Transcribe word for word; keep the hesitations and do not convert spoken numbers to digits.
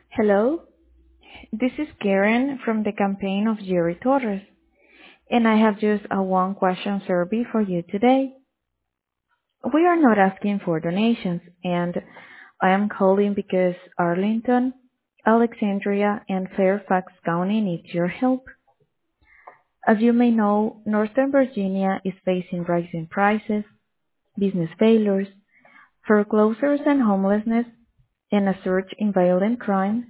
Hello, this is Karen from the campaign of Jerry Torres, and I have just a one question survey for you today. We are not asking for donations, and I am calling because Arlington, Alexandria, and Fairfax County needs your help. As you may know, Northern Virginia is facing rising prices, business failures, foreclosures and homelessness, and a surge in violent crime